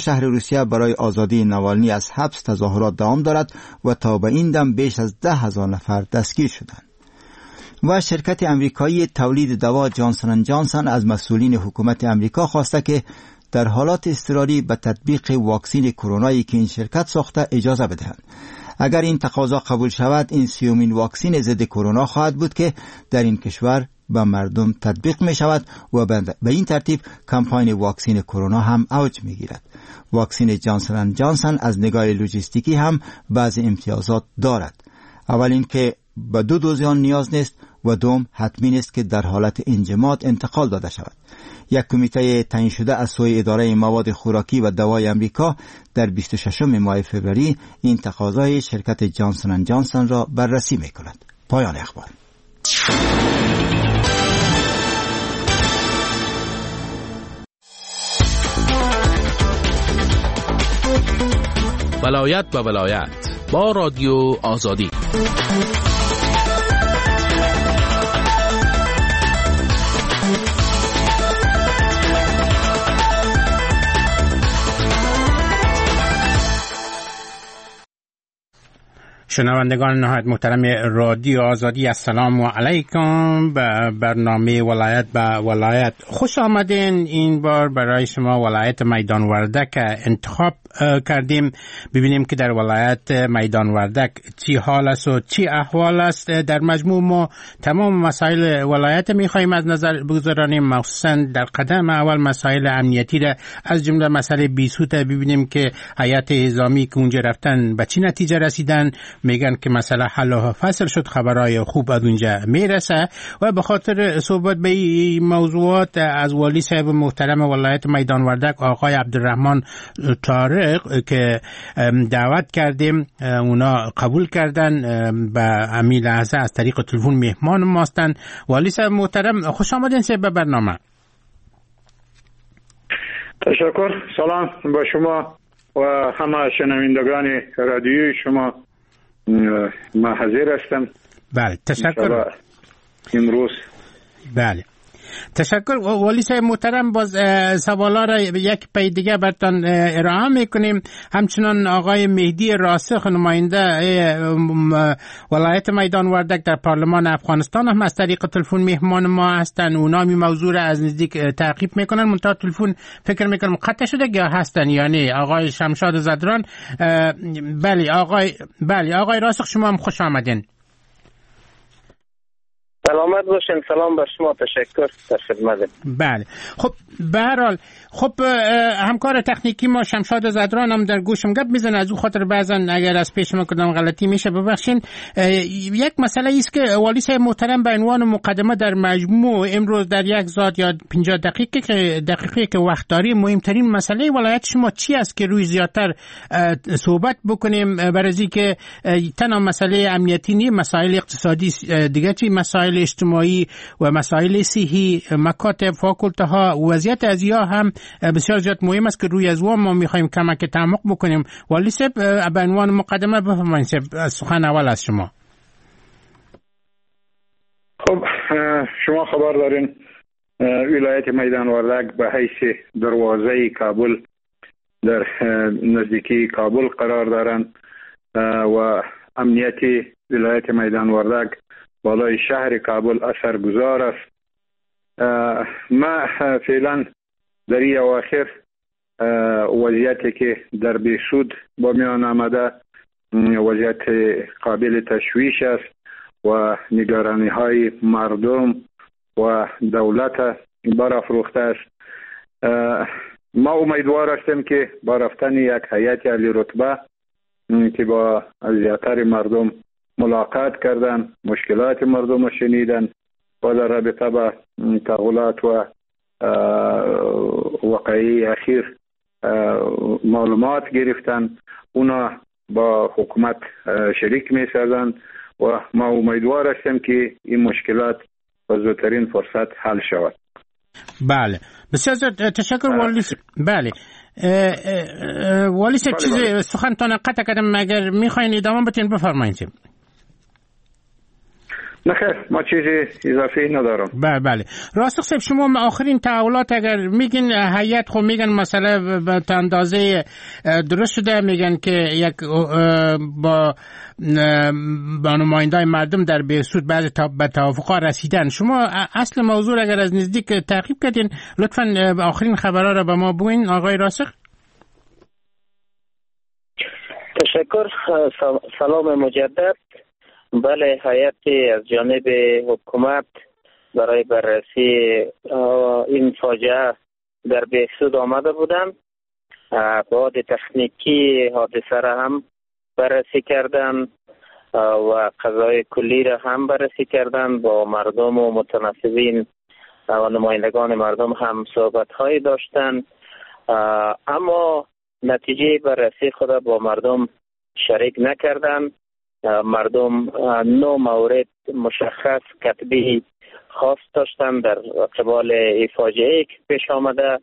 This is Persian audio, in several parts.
شهر روسیه برای آزادی نوالنی از حبس تظاهرات دوام دارد و تا به این دم بیش از 10,000 نفر دستگیر شدند. و شرکت امریکایی تولید دوا جانسن اند جانسن از مسئولین حکومت امریکا خواسته که در حالات اضطراری به تطبیق واکسن کرونایی که این شرکت ساخته اجازه بدهند. اگر این تقاضا قبول شود، این 30مین واکسن ضد کرونا خواهد بود که در این کشور به مردم تطبیق می شود و به این ترتیب کمپاین واکسن کرونا هم اوج می گیرد. واکسن جانسن اند جانسن از نگاه لوجستیکی هم بعضی امتیازات دارد. اول این که به 2 دوز آن نیاز نیست و دوم حتمی نیست که در حالت انجماد انتقال داده شود. یک کمیته تعیین شده از سوی اداره مواد خوراکی و دوای امریکا در 26 ماه فوریه این تقاضای شرکت جانسن اند جانسن را بررسی می کند. پایان اخبار. ولایت به ولایت با رادیو آزادی. شنوندگان نهایت محترم رادیو آزادی، السلام علیکم. به برنامه ولایت به ولایت خوش آمدین. این بار برای شما ولایت میدان وردک انتخاب کردیم. ببینیم که در ولایت میدان وردک چی حال است و چی احوال است. در مجموع ما تمام مسائل ولایت میخوایم از نظر بگذاریم، مخصوصا در قدم اول مسائل امنیتی را از جمله مسئله بیسوت ببینیم که هیئت نظامی که اونجا رفتن به چی نتیجه رسیدن. میگن که مسئله حل و فصل شد، خبرای خوب از اونجا میرسه. و به خاطر صحبت به این موضوعات از والی صاحب محترم ولایت میدان وردک آقای عبدالرحمن طارق که دعوت کردیم، اونا قبول کردن، به همین لحظه از طریق تلفن مهمان ما هستن. والی صاحب محترم خوش آمدین به برنامه. تشکر. سلام با شما و همه شنوندگان رادیوی شما. ما حاضر هستم. بله تشکر. امروز بله تشکر. والی صاحب محترم باز سوالا را یک پی دیگه براتون ارائه میکنیم. همچنان آقای مهدی راسخ نماینده ولایت میدان وردک در پارلمان افغانستان هم از طریق تلفن مهمان ما هستن. اونا می موضوع را از نزدیک تعقیب میکنن. منتها تلفن فکر میکنم قطع شده یا هستن، یعنی آقای شمشاد زدران. بله آقای راسخ شما هم خوش آمدین. سلامت باشین. سلام بر شما. تشکر. در خدمت. بله خب به هر حال همکار تکنیکی ما شمشاد زدران هم در گوشم گپ میزنه، از اون خاطر بعضا اگر از پیش ما کدام غلطی میشه ببخشین. یک مسئله است که والی صاحب محترم به عنوان مقدمه در مجموع امروز در یک ساعت یا 50 دقیقه که وقت داریم، مهمترین مسئله ولایت شما چی است که روی زیادتر صحبت بکنیم؟ برای که تنها مسئله امنیتی نیست، مسائل اقتصادی دیگه چی، مسائل اجتماعی و مسائل صحی، مکاتب، فاکولته ها، وضعیت ازیا هم بسیار زیاد مهم است که روی از ما میخوایم کمک تعمق بکنیم. والی صاحب به عنوان مقدمه بفرمایید، سخن اول از شما. خب شما خبر دارین ولایت میدان وردک به حیث دروازه کابل در نزدیکی کابل قرار دارند و امنیتی ولایت میدان وردک بالای شهر کابل اثرگذار است. ما فعلا در این اواخر وضعیتی که در بیسود با میان آمده وضعیت قابل تشویش است و نگرانی های مردم و دولت برافروخته است. ما امیدوار هستیم که با رفتن یک هیئت عالی رتبه که با زیاتر مردم ملاقات کردن، مشکلات مردم را شنیدن و در رابطه با تحولات و واقعی اخیر معلومات گرفتن، اونا با حکومت شریک می سازند و ما امیدوار هستیم که این مشکلات با زودترین فرصت حل شود. بله بسیار تشکر والی. بله والی صاحب چیز سخنتان قطع کردم، مگر میخواین ادامه بتین بفرمایید. نخیر، ما چیزی اضافی ندارم. بله. راسخ صاحب، شما آخرین تحولات اگر میگین هیئت خو میگن مسئله به اندازه درست شده، میگن که یک با نمایندای مردم در بهسود بعضی به توافقات رسیدن. شما اصل موضوع اگر از نزدیک تعقیب کردین، لطفاً آخرین خبرها را به ما بگوین آقای راسخ. تشکر. سلام مجدد. بله، هیئت از جانب حکومت برای بررسی این فاجعه در بهسود آمده بودند. بعد تکنیکی حادثه را هم بررسی کردن و قضای کلی را هم بررسی کردن. با مردم و متنفذین و نمایندگان مردم هم صحبت هایی داشتن، اما نتیجه بررسی خود با مردم شریک نکردن. مردم 9 مورد مشخص کتبی خاص داشتن در قبال این فاجعه که پیش آمده.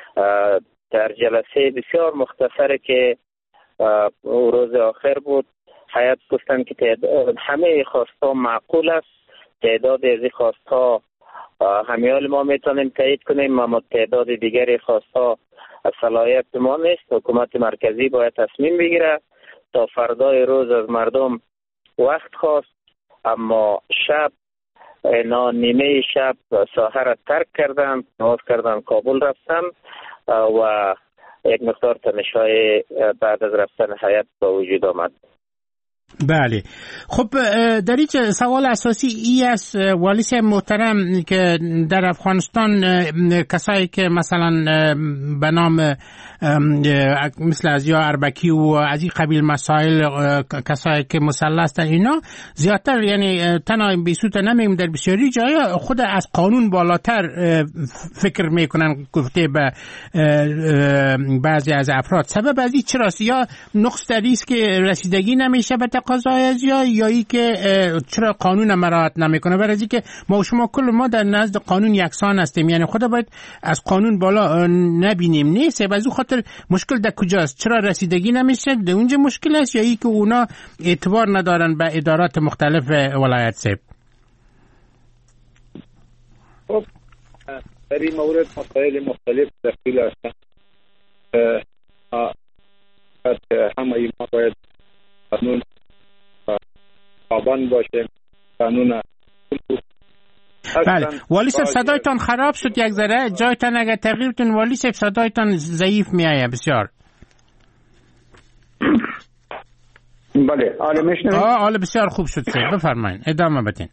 در جلسه بسیار مختصری که روز آخر بود، هیئت گفتن که همه خواستها معقول است. تعداد از این خواستها همیال ما میتونیم تایید کنیم، اما تعداد دیگری خواستها صلاحیت ما نیست. حکومت مرکزی باید تصمیم بگیره. تا فردای روز از مردم وقت خواست، اما شب اینا نیمه شب ساحه را ترک کردن، نماز کردن، کابل رفتن و یک مقدار تنش‌های بعد از رفتن هیئت به وجود آمد. بله. خب در این سوال اساسی ای است والی صاحب محترم که در افغانستان کسایی که مثلا به نام مثل از یا اربکی و از این قبیل مسائل، کسایی که مسلح هستن، اینا زیادتر یعنی تنها بیسوت نمیم، در بسیاری جای خود از قانون بالاتر فکر میکنن گفته به بعضی از افراد. سبب از این چراست؟ یا نقص در است که رسیدگی نمیشه به تقاضای از یا ای که چرا قانون مراعات نمیکنه؟ برای اینکه ما و شما کل ما در نزد قانون یکسان هستیم، یعنی خدا باید از قانون بالا نبینیم. نیست از اون خاطر مشکل در کجاست؟ چرا رسیدگی نمیشه؟ در اونجا مشکل است یا ای که اونا اعتبار ندارن به ادارات مختلف ولایت صاحب؟ خب در این مورد مسائل مختلف دخیل هستند. همه ما باید قانون پابند باشیم. قانون. بله. والی صاحب صدایتان خراب شد یک ذره، جایتان اگر تغییر کنید والی صاحب، صدایتان ضعیف میآید بسیار. بله، حالا میشنوید؟ حالا بسیار خوب شد صاحب، بفرمایید ادامه بدین.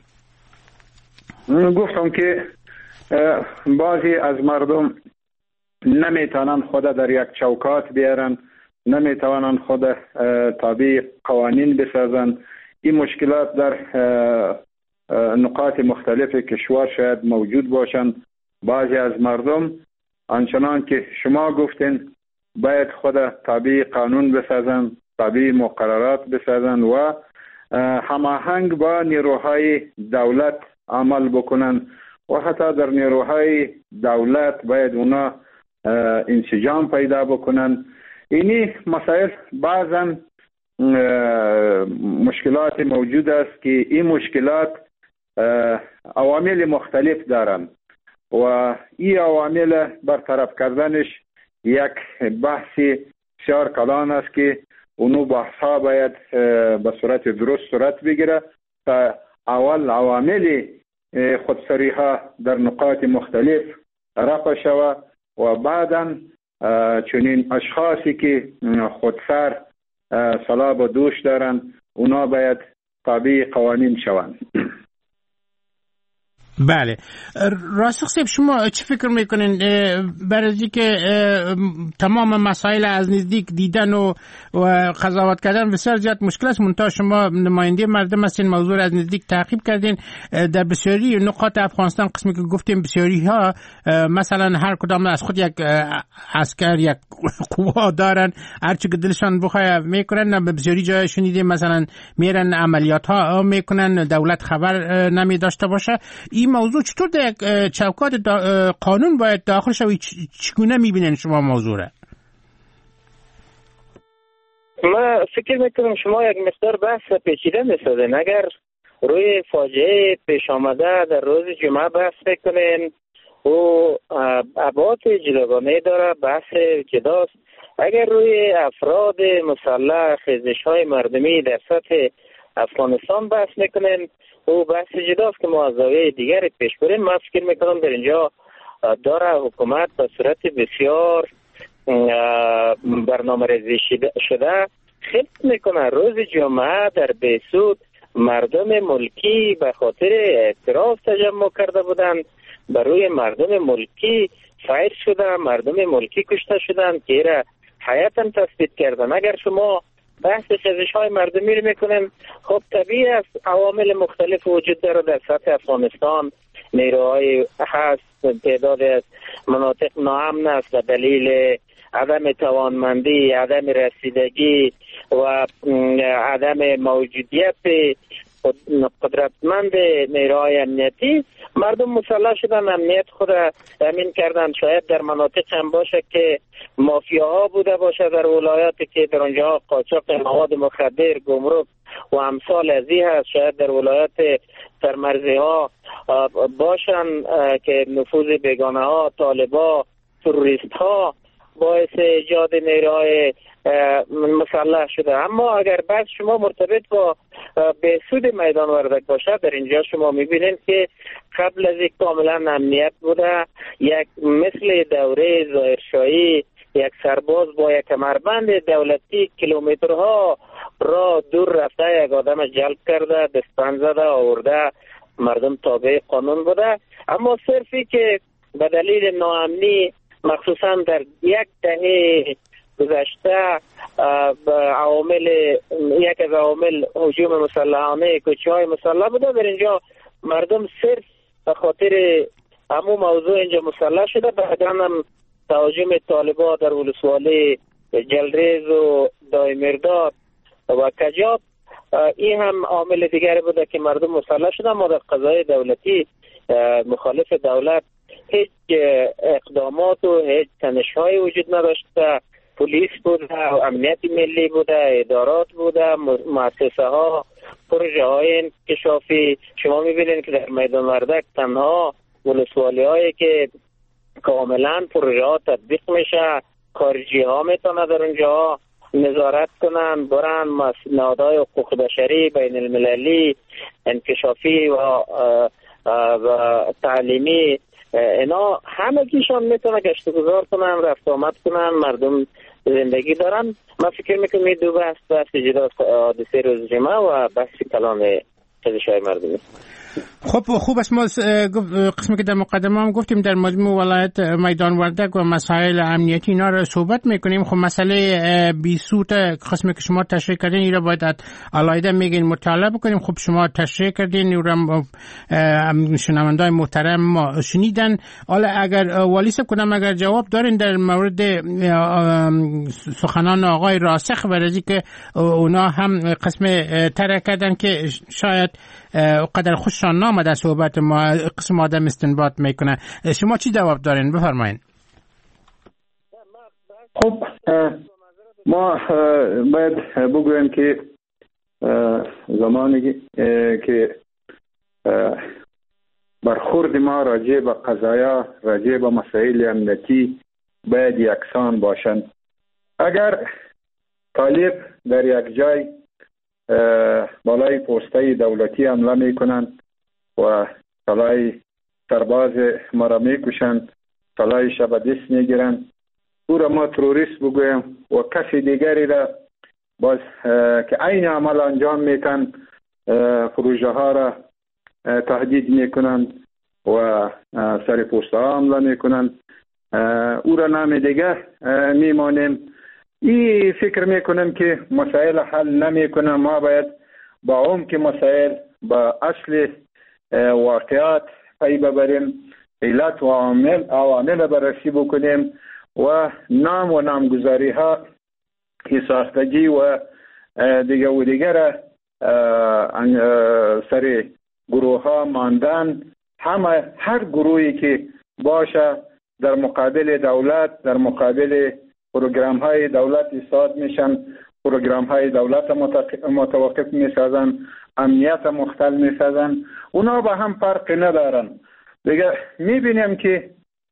گفتم که بعضی از مردم نمیتونن خود در یک چوکات بیارن، نمیتوانند خود تابع قوانین بسازند. این مشکلات در نقاط مختلف کشور شاید موجود باشند. بعضی از مردم آنچنان که شما گفتین باید خود تابع قانون بسازند، تابع مقررات بسازند و هماهنگ با نیروهای دولت عمل بکنند و حتی در نیروهای دولت باید اونا انسجام پیدا بکنند. اینی مسائل بعضا مشکلات موجود است که این مشکلات عوامل مختلف دارند و این عوامل برطرف کردنش یک بحثی بسیار کلان است که اونو بحثا باید به صورت درست صورت بگیره تا اول عوامل خودسری ها در نقاط مختلف رفع شود و بعدا چنین اشخاصی که خودسر صلاح و دوش دارند اونا باید تابع قوانین شوند. بله. راسخ صاحب شما چی فکر میکنین برای اینکه تمام مسائل از نزدیک دیدن و قضاوت کردن بسیار زیاد مشکل است، منتها شما نماینده مردم هستین، موضوع از نزدیک تعقیب کردین. در بسیاری نقاط افغانستان قسمی که گفتیم بسیاری ها مثلا هر کدام از خود یک عسکر یک قوا دارن، هر چی که دلشان بخواد میکنن. به بسیاری جای شنیدیم مثلا میرن عملیات ها میکنن، دولت خبر نمی داشته باشه. این موضوع چطور در چوکات قانون باید داخل شوی؟ چگونه میبینین شما موضوع را؟ ما فکر میکنم شما یک مقدار بحث پیچیده میسازین. اگر روی فاجعه پیش آمده در روز جمعه بحث میکنین و ابعاد جداگانه داره، بحث جداست. اگر روی افراد مسلح، خیزش های مردمی در سطح افغانستان بحث میکنین و بحث جداست که ما از زاویه دیگری پیش بریم. من فکر میکنم در اینجا داره حکومت به صورت بسیار برنامه ریزی شده خلق میکنه روز جمعه در بیسود مردم ملکی به خاطر اعتراض تجمع کرده بودند، بر روی مردم ملکی فایر شده، مردم ملکی کشته شدند که ایره حیاتاً تثبیت کردن. اگر شما بحث خیزش های مردمی رو میکنن، خب طبیعی است عوامل مختلف وجود داره در سطح افغانستان. نیروهای هست، تعداد از مناطق ناامن است به دلیل عدم توانمندی، عدم رسیدگی و عدم موجودیت قدرتمند نیروهای امنیتی. مردم مسلح شدن، امنیت خود تامین کردن. شاید در مناطق هم باشه که مافیاها بوده باشه در ولایاتی که در اونجا قاچاق مواد مخدر، گمرک و امثال ازی هست. شاید در ولایات سرمرزی ها باشن که نفوذ بیگانه ها، طالبا، تروریست ها باعث ایجاد نیروهای مسلح شده. اما اگر بعد شما مرتبط با بیسود میدان وردک باشه، در اینجا شما میبینید که قبل از یک کاملا امنیت بوده. یک مثل دوره ظاهرشاهی یک سرباز با یک کمربند دولتی کیلومترها را دور رفته یک آدم جلب کرده، دستبند زده، آورده، مردم تابع قانون بوده. اما صرفی که به دلیل ناامنی مخصوصا در یک دهه گذشته یک از عوامل هجوم مسلحانه، کشتارهای مسلح بوده، در اینجا مردم صرف به خاطر همون موضوع اینجا مسلح شده. بعدا هم تهاجم طالبان در ولسوالی جلریز و دایمرداد و کجاب، این هم عامل دیگری بوده که مردم مسلح شده. ما در قضای دولتی مخالف دولت هیچ اقدامات و هیچ تنش‌های وجود نداشته. پلیس بوده، امنیت ملی بوده، ادارات بوده، مؤسسه ها، پروژه های انکشافی. شما میبینید که در میدان وردک تنها ولسوالی هایی که کاملا پروژه ها تطبیق میشه، خارجی ها میتونه در اونجا نظارت کنن، برن نهادهای حقوق بشری بین المللی، انکشافی و تعلیمی، اینا همگیشان میتونه گشت گذار کنن، رفت آمد کنن، مردم زندگی دارن. من فکر میکنم این دو بحث جدا، حادثه روز جمعه و بحث کلان خیزش‌های مردمی. خب خوب است. ما قسمی که در مقدمه هم گفتیم در مجموع ولایت میدان وردک و مسائل امنیتی اینا رو صحبت میکنیم. خب مسئله بیسود قسمی که شما تشریح کردین این رو باید علایده میگین مطالعه بکنیم. خب شما تشریح کردین، این رو شنوندای محترم ما شنیدن. حالا اگر والی صاحب کنم اگر جواب دارین در مورد سخنان آقای راسخ ورزی که اونا هم قسم طرح کردن که شاید قدر خوششان نامد از صحبت ما قسم آدم استنباط میکنه. شما چی جواب دارین؟ بفرمایین. خب ما باید بگویم که زمانی که برخورد ما راجع به قضایا، راجع به مسائل امنیتی باید یکسان باشند. اگر طالب در یک جای بالای پوسته دولتی حمله میکنند و طلای سرباز ما را میکشند، طلای شب دست میگیرند، او را ما تروریست بگویم و کسی دیگری را باز که این عمل انجام میتن پروژه ها را تهدید میکنند و سر پوسته ها حمله میکنند، او را نام دیگر میمانیم. این فکر میکنم که مسائل حل نمیکنه. ما باید با عمق مسائل، با اصل واقعات پی ببریم، علت و عوامل بررسی بکنیم و نام و نامگذاری ها، ساختگی و دیگر سر گروه ها ماندن، هر گروهی که باشه در مقابل دولت، در مقابل پروگرام های دولت ایستاد میشن پروگرام های دولت متوقف میسازن، امنیت مختل میسازن، اونا با هم فرق ندارن دیگه. میبینیم که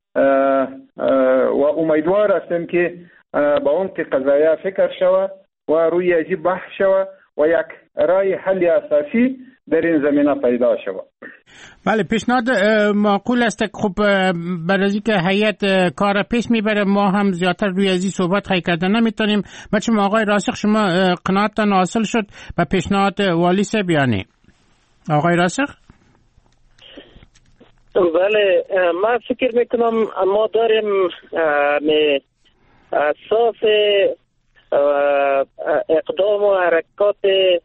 و امیدوار هستیم که با اون که قضایه فکر شود و روی عجیب بحث شود و یک رای حل اساسی در این زمینه پیدا شود. بله، پیشنهاد معقول است. خب برای که هیئت کار پیش میبره ما هم زیادتر روی ازی صحبت خواهی کردن نمیتونیم. بچه آقای راسخ شما قناعتتان حاصل شد به پیشنهاد والی صاحب یعنی آقای راسخ؟ بله، من فکر میکنم ما داریم اساس اقدام و حرکات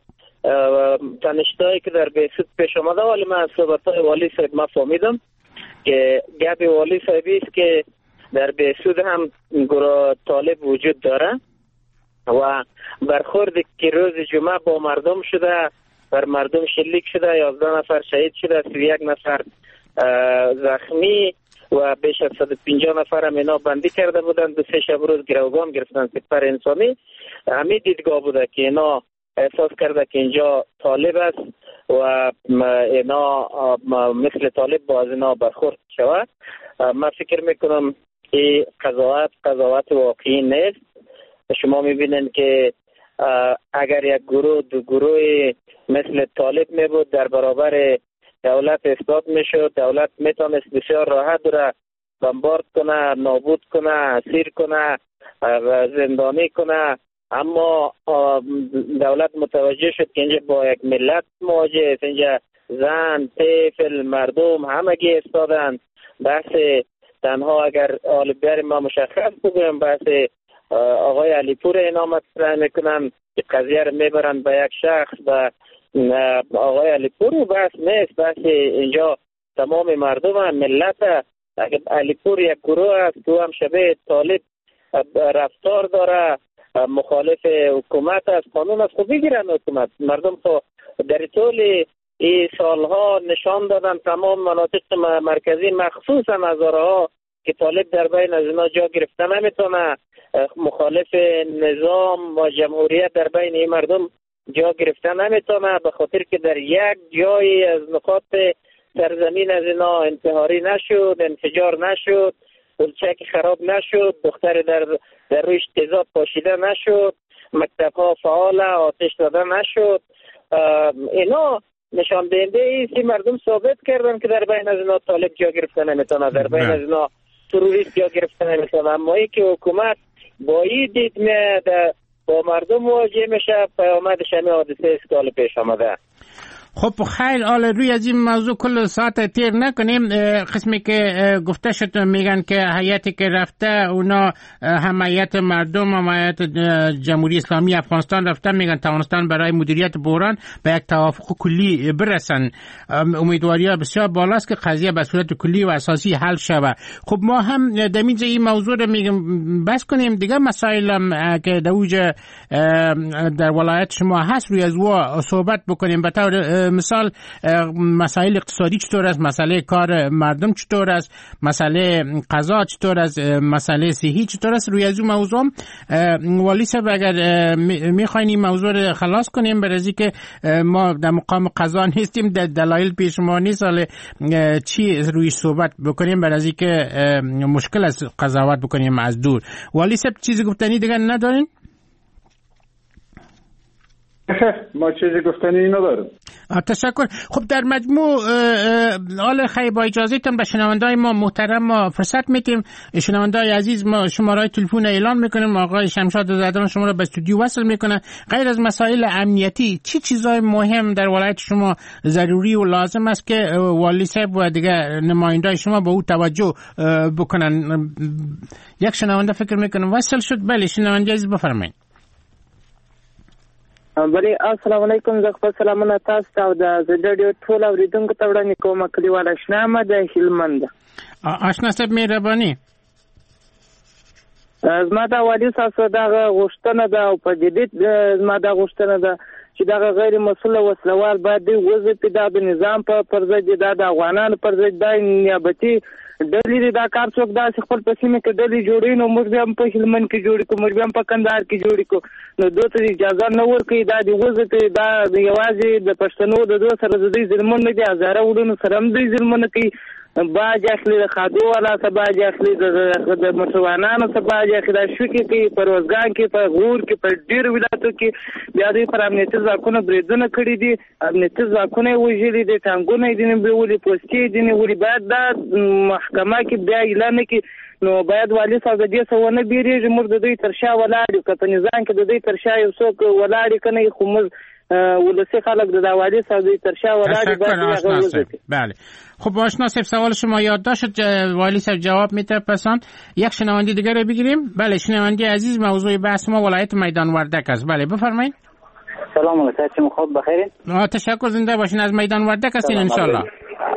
تنشتایی که در بیسود پیش آمده، ولی من از صحبت‌های والی صاحب ما فهمیدم که گپ والی صاحبی است که در بیسود هم گروه طالب وجود داره و برخورد که روز جمعه با مردم شده، بر مردم شلیک شده، 11 نفر شهید شده، 31 نفر زخمی و بیش از 150 نفر هم اینا بندی کرده بودن. 2-3 شب روز گروگان گرفتن سپر انسانی. همین دیدگاه بوده که اینا احساس کرده که اینجا طالب است و اینا مثل طالب با از اینا برخورد شود. من فکر میکنم این قضاوت واقعی نیست. شما میبینین که اگر یک گروه دو گروه مثل طالب می بود در برابر دولت اثبات میشد، دولت میتونست بسیار راحت را بمبارد کنه، نابود کنه، اسیر کنه، زندانی کنه. اما دولت متوجه شد که اینجا با یک ملت مواجه است. اینجا زن، طفل، مردم همگی استادن. بحث تنها اگر آلبیار ما مشخص بگویم بحث آقای علیپور اینا مطرح میکنن که قضیه رو میبرن به یک شخص و آقای علیپور بحث نیست. بحث اینجا تمام مردم هم ملت است. اگر علیپور یک گروه است تو هم شبه طالب رفتار داره، مخالف حکومت است، قانون است، خب بگیرن حکومت. مردم تو در طول این سالها نشان دادن تمام مناطق مرکزی مخصوصا هزارها که طالب در بین از اینا جا گرفته نمیتونه، مخالف نظام و جمهوریت در بین این مردم جا گرفته نمیتونه، به خاطر که در یک جایی از نقاط سرزمین از اینا انتحاری نشد، انفجار نشد، گلچک خراب نشد، دختر در رویش تیزاب پاشیده نشد، مکتب ها فعال، آتش داده نشد. اینا نشان دهنده ایست مردم ثابت کردن که در بین از اینا طالب جا گرفته نمیتونه، در بین از اینا تروریست جا گرفته نمیتونه. اما ای که حکومت با این دید با مردم مواجه میشه، پیامدش همین حادثه است که حال پیش آمده. خب خیلی حال روی از این موضوع کل ساعت تیر نکنیم. قسمی که گفته شد میگن که هیئتی که رفته اونا هم هیئت مردم هم هیئت جمهوری اسلامی افغانستان رفتن، میگن توانستن برای مدیریت بحران به یک توافق کلی برسن. امیدواری ها بسیار بالاست که قضیه به صورت کلی و اساسی حل شود. خب ما هم در اینجا این موضوع رو میگم بس کنیم. دیگه مسائل هم که در ولایت شما هست روی از او صحبت بکنیم. به طور مثال مسائل اقتصادی چطور است، مسئله کار مردم چطور است، مسئله غذا چطور است، مسئله صحی چطور است. روی از اون موضوع والی صاحب اگر میخواین این موضوع رو خلاص کنیم، برای که ما در مقام قضا نیستیم، در دلایل پیش ما نیست، حالا چی روی صحبت بکنیم برای که مشکل است قضاوت بکنیم از دور. والی صاحب چیزی گفتنی دیگه ندارین؟ ما چیزی گفتنی نداریم. تشکر. خب در مجموع حال خیلی با اجازهتون به شنوندای ما محترم ما فرصت میتیم. شنوندای عزیز ما شماره تلفن اعلان میکنیم، آقای شمشاد زادران شما را به استودیو وصل میکنه. غیر از مسائل امنیتی چی چیزای مهم در ولایت شما ضروری و لازم است که والی صاحب و دیگر نمایندای شما به او توجه بکنن؟ یک شنونده فکر میکنم وصل شد. بله شنونده عزیز بفرمایید. بله السلام علیکم. زه خپل سلامونه تاسو ته او د رادیو ټول اوریدونکو ته وړاندې کوم. کلیوال اشنا مه د هلمند. اشنا صاحب مهرباني. زما د والي تاسو دغه غوښتنه ده او په جدید زما د غوښتنه ده چې دغه غیر مسؤل وسلوال باید د وظیفې د نظام په پر ضد د افغانانو پر ضد د نیابتي ډلې دا کار څوک داسې خپل په سیمه کې ډلې جوړوي نو موږ بیا هم په هلمند کې جوړې کړو، موږ بیا هم په کندهار کې جوړې کړو، نو دوی ته اجازه نه ورکوي. دا د وزه کوي، دا یوازې د پښتنو د دوی سره د دوی ظلمونه نه دي، هزاره وړونو سره هم دوی ظلمونه کوي. باج اخلي د خادو والا څخه، باج اخلي د مسلمانانو څخه، باج اخلي د شوکې کې، په روزګان کې، په غور کې، په ډېرو ولایتو کې بیا دوی پر امنیتي ځواکونو بریدونه کړي دي، امنیتي ځواکونه یې وژلي دي، ټانګونه یې ځینې بیولي، پوستې یې ځینې وړي. باید دا محکمه کې بیا اعلان کړي، نو باید والي صاحب د دې څه ونه بیریږي. موږ د دوی تر شا ولاړ یو، که په نظام کې د دوی تر شا یو څوک ولاړ که نه، خو موږ ولسی خلک د والي صاحب دوی تر شا ولاړ. بله خب آشنا صاحب سوال شما یادداشت شد، والی صاحب جواب میده پسان. یک شنونده دیگر رو بگیریم. بله شنونده عزیز، موضوع بحث ما ولایت میدان وردک است. بله بفرمایید. سلام علیکم، چه خوب بخیرین؟ تشکر، زنده باشین. از میدان وردک هستین ان شاء الله.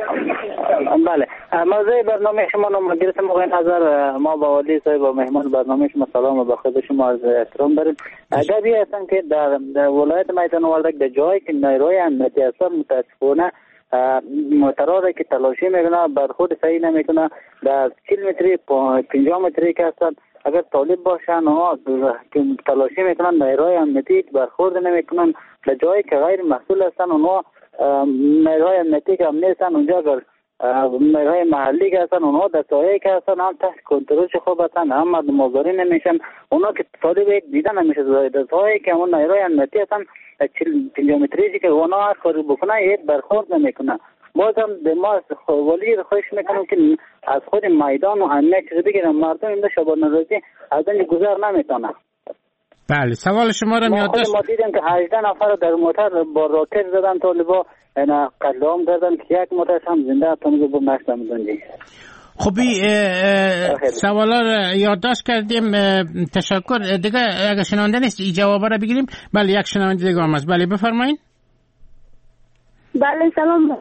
بله موضوع برنامه شما نمایندگی موقع نظر ما با والی صاحب و مهمان برنامه شما سلام و بخیر شما از احترام داریم. اگر هستن که در ولایت میدان وردک در جایی که نیروی امنیتی هستن متاسفانه موترها که تلاشی میکنه برخورد صحیح نمیکنه. در 40 متری 50 متری که هستن اگر طالب باشن ها که تلاشی میکنن نیروی امنیتی برخورد نمیکنن. در جایی که غیر مسئول هستن اونها نیروی امنیتی که امنی هستن اونجا اگر نیروی محلی که هستن اونها در سایه که هستن هم تحت کنترل خوب هستن، هم مدمازاری نمیشن. اونها که طالب یک دیده نمیشه در سایه که اون نیروی امنیتی هستن 50 متری که اونها هر کاری بکنه یک برخورد نمیکنه. بازم ما ولی خواهش میکنم که از خود میدان و امنیت چیز بگیرن، مردم این شبانه روزی از اینجا گذر نمیتونه. بله سوال شما رو یادداشت. ما دیدیم که 18 نفر در موتر با راکت زدن طالبا، اینا قتل عام کردن که یک موتر هم زنده تونگو با نشدن میدونی. خوبی سوالا رو یادداشت کردیم، تشکر. دیگه اگه شنونده نیست این جوابا رو بگیریم. بله یک شنونده دیگه هم هست. بله بفرمایید. بله سلام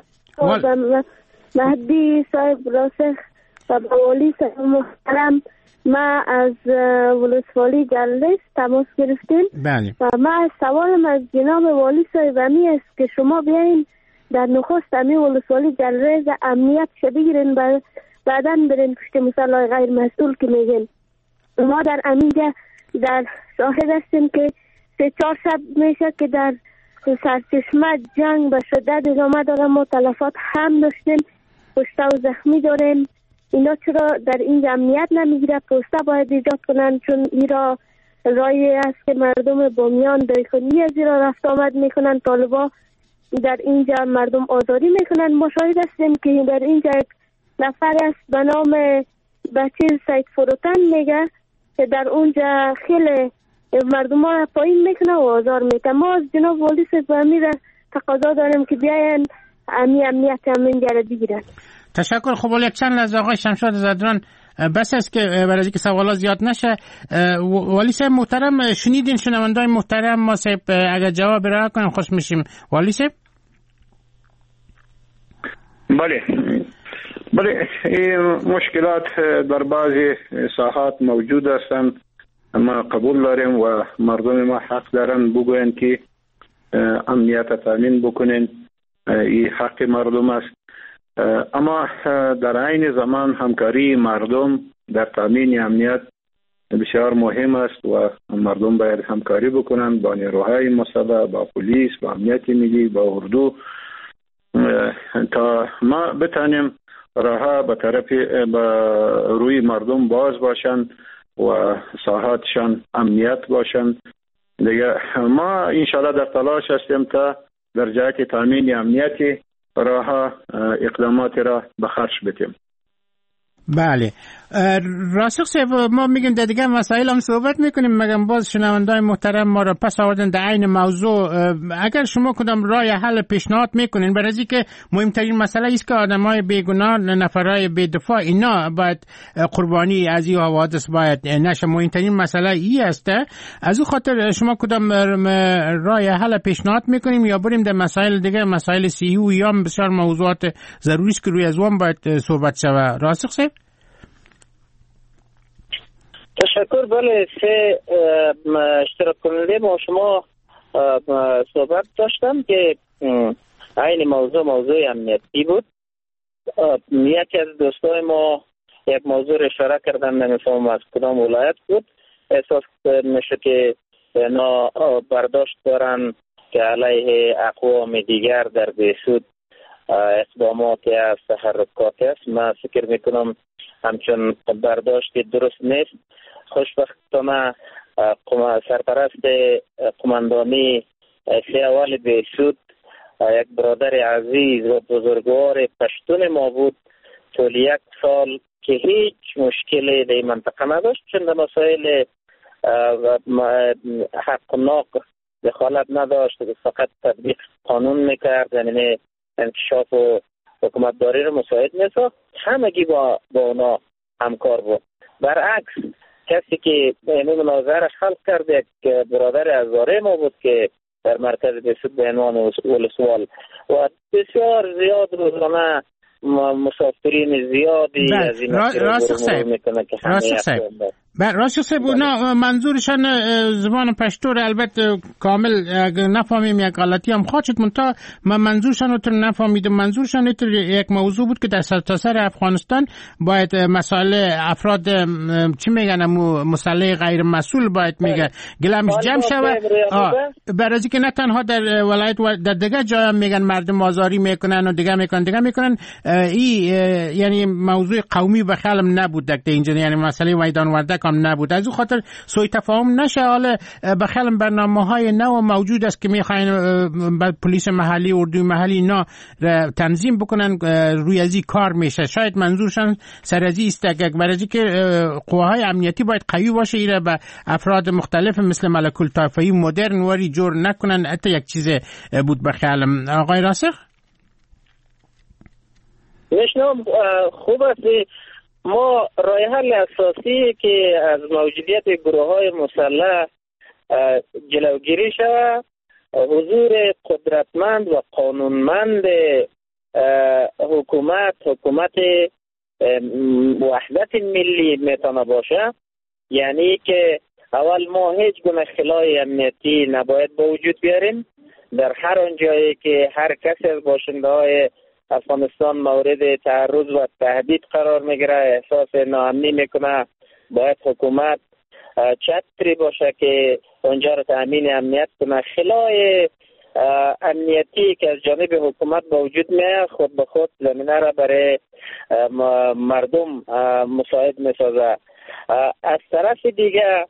مهدی صاحب راسخ و والی صاحب محترم، ما از ولسوالی جلس تماس گرفتیم. بله. و ما سوالم از جناب والی صاحب امی است که شما بیاین در نخست امی ولسوالی جلس امنیت بگیرین، بعدا برین پشت مسئله غیر مسئول که میگن. ما در امینجا در شاهد هستیم که 3-4 شب میشه که در سرچشمه جنگ به شدت ادامه داره. ما تلفات هم داشتیم، کشته و زخمی داریم. اینا چرا در این امنیت نمیگیره؟ پوسته باید ایجاد کنن، چون ایرا رایی است که مردم بامیان دایخونی از ایرا رفت آمد میکنن. طالبا در اینجا مردم آزاری میکنن. ما شاهد هستیم که در اینجا یک نفر است به نام بچه سید فروتن میگه که در اونجا خیلی مردم ها پایین میکنه و آزار میکنه. ما از جناب والی صاحب امیر تقاضا داریم که بیاین امنیت اینجا را بگیرن. تشکر. خب یک چند لحظه آقای شمشاد زدران بس است که برای اینکه سوالا زیاد نشه. والی صاحب محترم شنیدین شنوندای محترم ما صاحب، اگر جواب را کنیم خوش میشیم. والی صاحب. بله این مشکلات در بعضی ساحات موجود هستند. ما قبول داریم و مردم ما حق دارن بگوین که امنیت تامین بکنین، این حق مردم است. اما در عین زمان همکاری مردم در تامین امنیت بسیار مهم است و مردم باید همکاری بکنن با نیروهای مسلح، با پلیس، با امنیت ملی، با اردو، تا ما بتانیم راه به طرف روی مردم باز باشند و ساحاتشان امنیت باشند. دیگه ما انشاءالله در تلاش هستیم تا در جهت تامین امنیتی راه اقدامات را به خرج بدیم. بله راسخ صاحب، ما میگیم در دیگه مسائل هم صحبت میکنیم، مگم باز شنوندای محترم ما را پس آوردن در عین موضوع. اگر شما کدام راه حل پیشنهاد میکنین، برای اینکه مهمترین مسئله است که آدمای بیگناه، نفرای بی‌دفاع اینا باید قربانی از این حوادث باید نشه، مهمترین مسئله ای است. از اون خاطر شما کدام راه حل پیشنهاد میکنیم یا بریم در مسائل دیگه، مسائل صحی و یا بسیار موضوعات ضروری است که روی از اون باید صحبت شود؟ راسخ صاحب. تشکر. بله سه اشتراک کننده با شما صحبت داشتم که این موضوع امنیتی بود. یکی از دوستای ما یک موضوع اشاره کردن، نمیفهمم از کدام ولایت بود. احساس میشه که اینا برداشت دارن که علیه اقوام دیگر در بیسود اقداماتی است، تحرکاتی است. من فکر میکنم همچون برداشت درست نیست. خوشبختانه سرپرست قماندانی سه اول بیسود یک برادر عزیز و بزرگوار پشتون ما بود، طول 1 سال که هیچ مشکلی در منطقه نداشت، چون در مسائل حق و ناق دخالت نداشت، فقط تطبیق قانون میکرد، یعنی انکشاف و حکومتداری رو مساعد میساخت. همگی با اونا همکار بود. برعکس کسی که این مناظره خلق کرد یک برادر هزاره ما بود که در مرکز بیسود به عنوان ولسوال و بسیار زیاد روزانه مسافرین زیادی از این مسیر میکنه که همه راسخ صاحب اونا منظورشان زبان پشتو البته کامل نفهمیم، یک غلطی هم خواهد شد، منتها من منظورشان رو نفهمیدم. منظورشان یک موضوع بود که در سرتاسر افغانستان باید مسائل افراد چی میگن مسئله غیر مسئول باید میگه گلمش جمع شود، برای که نه تنها در ولایت و در دیگه جای هم میگن مردم آزاری میکنن و دیگه میکنن این یعنی موضوع قومی به خیالم نبود در اینجا، یعنی مسئله میدان وردک هم نبود. از اون خاطر سوء تفاهم نشه. حالا به خیالم برنامه‌های نو موجود است که میخواین پلیس محلی، اردوی محلی اینا تنظیم بکنن، روی ازی کار میشه. شاید منظورشان سر ازی است برای که قواهای امنیتی باید قوی باشه، ایره به افراد مختلف مثل ملک الطایفه‌ای مدرن وری جور نکنن. حتی یک چیز بود به خیالم. آقای راسخ نشنم خوب است. ما راه حل اساسی که از موجودیت گروه‌های مسلح جلوگیری شود، حضور قدرتمند و قانونمند حکومت وحدت ملی میتونه باشه. یعنی که اول ما هیچ گونه خلای امنیتی نباید به وجود بیاریم. در هر آنجایی که هر کسی از باشنده‌های افغانستان مورد تعرض و تهدید قرار میگیره، احساس ناامنی میکنه، باید حکومت چتری باشه که اونجا رو تامین امنیت کنه. خلای امنیتی که از جانب حکومت به وجود میاد خود به خود زمینه را برای مردم مساعد میسازه. از طرف دیگه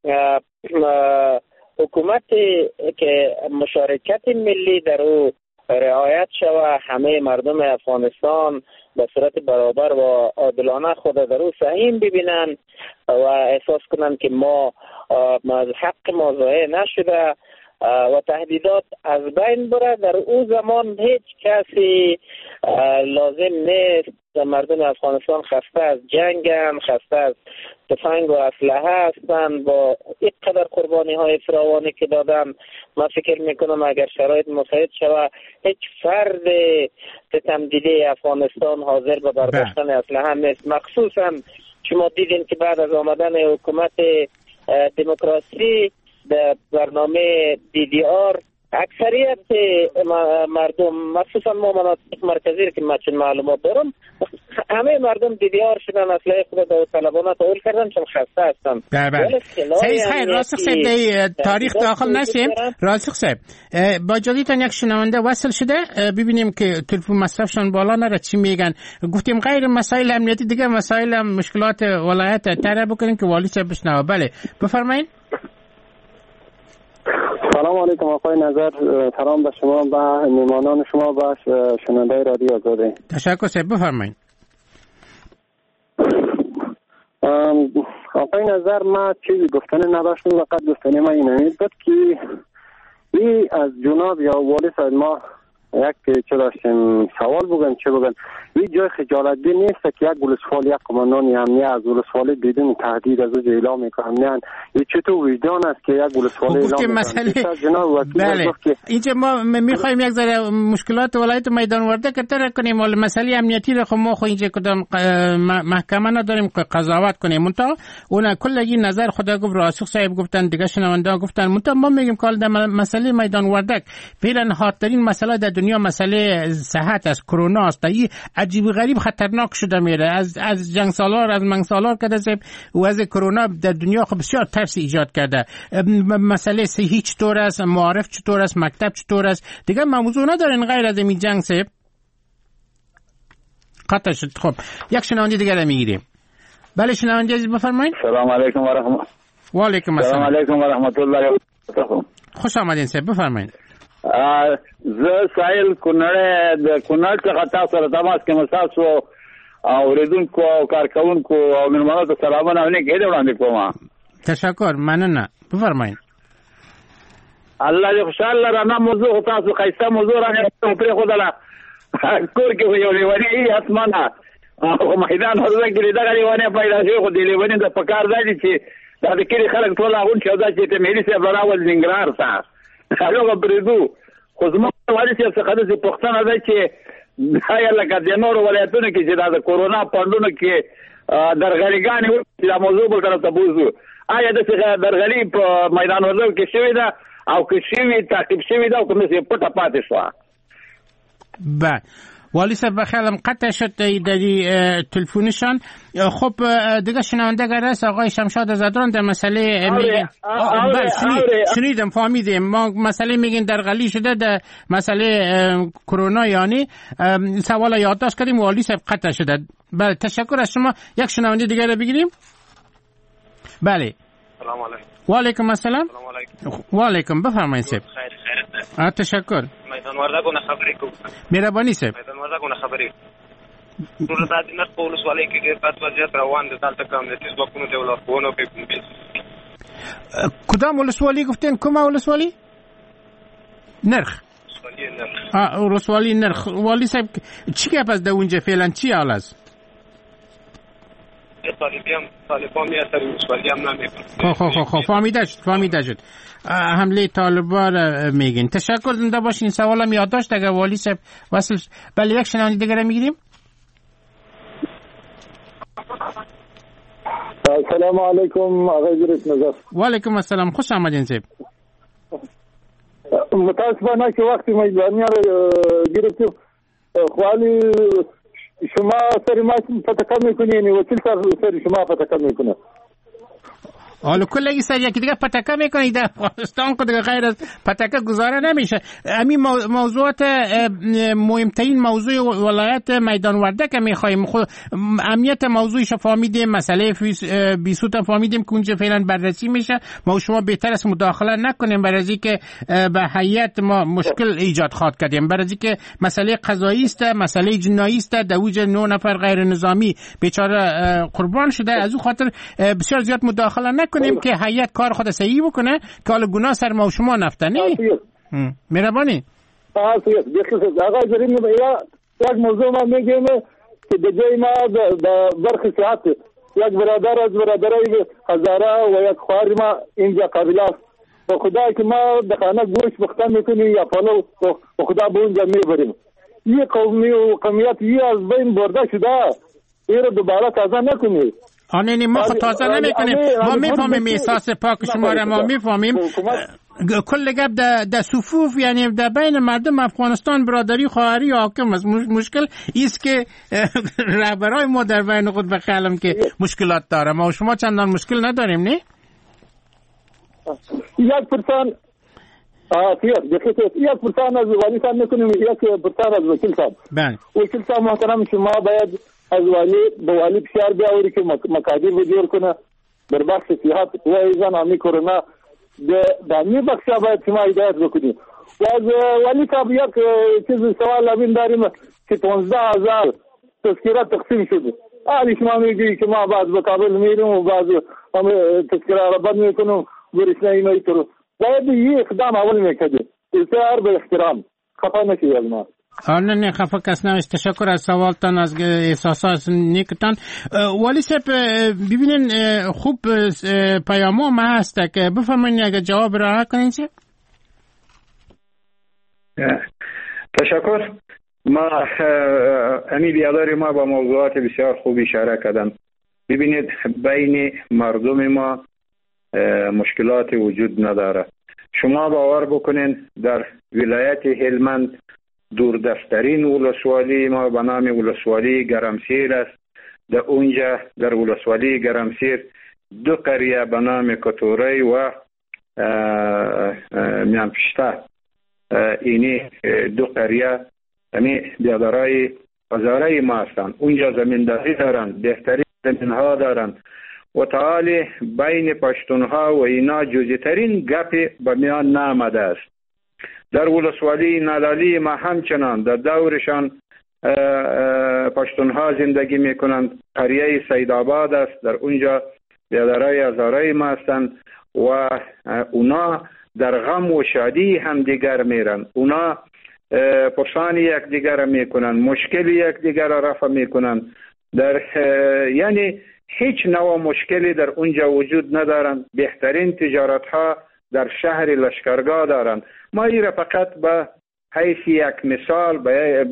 حکومت که مشارکت ملی در او رعایت شود، همه مردم افغانستان به صورت برابر و عادلانه خود در او سهیم ببینن و احساس کنن که ما حق ما ضایع نشده و تهدیدات از بین بره. در او زمان هیچ کسی لازم نیست. مردم افغانستان خسته از جنگن، خسته از تفنگ و اسلحه هستند. با این قدر قربانی های فراوانی که دادن، من فکر میکنم اگر شرایط مساعد شود هیچ فرد ستمدیده افغانستان حاضر به برداشتن اسلحه نیست. مخصوصا شما دیدین که بعد از آمدن حکومت دموکراسی در برنامه DDR اکثریت مردم، مخصوصا ما مناطق مرکزی که من چون معلومات دارم، همه مردم DDR شدن، اسلحه خود داوطلبانه تحویل کردن چون خسته هستن. خیر راسخ صاحب تاریخ داخل نشیم. راسخ صاحب با جدیدتان یک شنونده وصل شده، ببینیم که تلفن مصرفشان بالا نره چی میگن. گفتیم غیر مسائل امنیتی دیگه مسائل مشکلات ولایت طرح بکنیم که والی صاحب بشنوه. بله بفرمایید. سلام علیکم آقای نظر، سلام به شما و میهمانان شما و شنونده رادیو آزاده. تشکر صاحب بفرمایید. آقای نظر ما چیزی گفتن نداشتم، فقط گفتن ما این بود که این از جناب یا والی صاحب ما یک چه داشتیم سوال بگم چه بگم. این جای خجالت بین نیست که یک ولسوالی یک قماندان امنیت از ولسوالی بدون تهدید از او اعلام میکنن. این چطور وجدان است که یک ولسوالی اعلام میکنن؟ جناب وکیل بله. اینجا ما میخوایم یک ذره مشکلات ولایت میدان وردک تر کنیم، ولی مسئله امنیتی رو ما خو اینجا کدام محکمه نداریم که قضاوت کنیم. منتها اون کلی نظر خدا گفت، راسخ صاحب گفتن، دیگه شنونده گفتن، منتها ما میگیم که در مسئله میدان وردک فعلا هاترین مسئله در دنیا مسئله صحت است، کرونا است، این عجیب غریب خطرناک شده میره. از جنگ سالار، از منگ سالار کده و از کرونا در دنیا خب بسیار ترس ایجاد کرده. مسئله صحی چطور است، معارف چطور است، مکتب چطور است، دیگه موضوع ندارین غیر از این جنگ سیب قطع شد. خب یک شنونده دیگه میگیریم. بله شنونده عزیز بفرمایید. سلام علیکم و رحمت. و علیکم السلام. سلام علیکم و رحمت الله و برکاته. خوش آمدین سیب بفرمایید. زه سایل کونړ څخه تاسو سره تماس کوم. تاسو اوریدونکو او کارکونکو او مېلمنو ته سلامونه او نیکي وړاندې کوم. تشکر. مننه. بفرمایید. الله دې خوشاله رانه موضوع تاسو خیسته موضوع راغلی پرې خدای کور کې یو لیوانی اسمانه او میدان هغه کې دا لیوانی پیدا شوی خو دې لیوانی د پکار دی چې دا د کلی خلک ټول هغه چې دا چې ته مېلي سره راول زنګرار تا هغه بریدو خو زموږ والي چې څه خدای پښتنه ده چې دا لکه د نور ولایتونو کې چې دا د کورونا پاندونو کې درغلیګانې د موضوع بل طرف ته بوزو. آیا د درغلی په میدان ورلو کې شوی دا او که شوی تعقیب شوی دا او کوم څه پټه پاتې شو؟ بله والی صاحب بخیالم قطع شد دادی تلفونشان. خب دیگه شنونده گرست آقای شمشاد زدران در مسئله میگن شنیدم فهمیدیم ما مسئله میگن در غلی شده در مسئله کرونا یعنی سوال یادداشت کردیم والی صاحب قطع شده. بله تشکر از شما. یک شنونده دیگه رو بگیریم. بله سلام علیکم. و علیکم السلام. و علیکم بفرمایید صاحب. خیر. تشکر. میدان وردګونه خبرې کوم. مهرباني صاحب. میدان وردګونه خبرې. ټول د دې نړۍ په ولسوالۍ کې ډېر بد وضعیت روان دي. دلته کوم د تیزبکونو ته ولارښوونه کوي. کدام ولسوالی گفتین؟ کوم ولسوالی؟ نرخ. ولسوالی نرخ. والی صاحب چی که پس در اونجا فعلا چی حال است؟ طالبان میاد در ولسوالی هم نمیکنه. خب فهمیده شد. حمله طالبان میگین. تشکر. زنده باشین. سوالم یادداشت اگر والی صاحب وصل. بله یک شنونده دیگه میگیریم. السلام علیکم آقای گریت نظر. و علیکم السلام. خوش آمدین صاحب. متاسفانه که وقتی میدانی رو گرفتیم خوالی شما سری ما فتکه میکنی یعنی وکیل سری شما فتکه میکنه. حالا کلگی سر یکی دیگه پتکه میکنید در افغانستان که دیگه غیر از پتکه گذاره نمیشه. همین موضوعات مهمترین موضوع ولایت میدان وردک میخوایم. خود امنیت موضوعش فهمیدیم، مسئله بیسوت فهمیدیم که اونجا فعلا بررسی میشه. ما شما بهتر است مداخله نکنیم برای از اینکه به هیئت ما مشکل ایجاد خواهد کردیم. برای از اینکه مسئله قضایی است، مسئله جنایی است. در اوج 9 نفر غیر نظامی بیچاره قربان شده. از اون خاطر بسیار زیاد مداخله کنیم که هیئت کار خود صحیح بکنه که حالا گناه سر ما و شما نفتنی. مهربانی. آقای جریم یک موضوع ما میگیم که به جای ما برخی ساعت یک برادر از برادرای هزاره و یک خواهر ما اینجا قابل است و خدا که ما دخانه گوش بخته میکنیم یا پلو و خدا به اونجا میبریم. یه قومی و قومیت یه از بین برده شده این رو دوباره تازه نکنیم. آنه ما خود تازه نمیکنیم. ما میفهمیم احساس پاک شما را. ما میفهمیم کل گپ در صفوف یعنی در بین مردم افغانستان برادری خواهری حاکم است. مشکل ایست که رهبرای ما در بین خود بخیالم که مشکلات داره. ما و شما چندان مشکل نداریم نه؟ یک پرسان از والی صاحب میکنیم، یک پرسان از وکیل صاحب. وکیل صاحب محترم شما باید از والی فشار بیاوری که مکادر رو جور کنه در بخش صحت و ایزان همی کرونا در می بخشا باید شما هدایت بکنیم. و از والی صاحب یک چیز سوال لابین داریم که 15,000 تذکیرات تقسیم شده. آلی شما میگی که ما بعض به کابل میریم و بعض تذکیرات را بند میکنیم برشنایی میترو. باید یه اقدام اول میکده اصرار به احترام خفا نشید از ما. نه خفا کس نمیشه. تشکر از سوالتان، از احساسات نیکتان. والی صاحب ببینین خوب پیامو ما هست که بفرمایید اگه جواب را کنین چه؟ تشکر. ما امی بیاداری ما با موضوعات بسیار خوب اشاره کردن. ببینید بین مردم ما مشکلات وجود نداره. شما باور بکنین در ولایت هلمند دوردسترین ولسوالی ما به نام ولسوالی گرمسیر است. در اونجا در ولسوالی گرمسیر 2 قریه به نام کتوری و میانپشته، اینی 2 قریه یعنی بیادرای هزاره ما هستند. اونجا زمینداری دارند، بهترین زمین ها دارند و تعالی بین پشتونها و اینا جزیترین گپی به میان نامده است. در ولسوالی نادالی ما همچنان در دورشان پشتونها زندگی میکنند. قریه سیدآباد است، در اونجا بیادرای هزاره ما هستند و اونا در غم و شادی هم دیگر میرن. اونا پرسان یک دیگر میکنن، مشکل یک دیگر رفع میکنن. در یعنی هیچ نوع مشکلی در اونجا وجود ندارن. بهترین تجارت ها در شهر لشکرگاه دارن. ما ایره فقط به حیث یک مثال به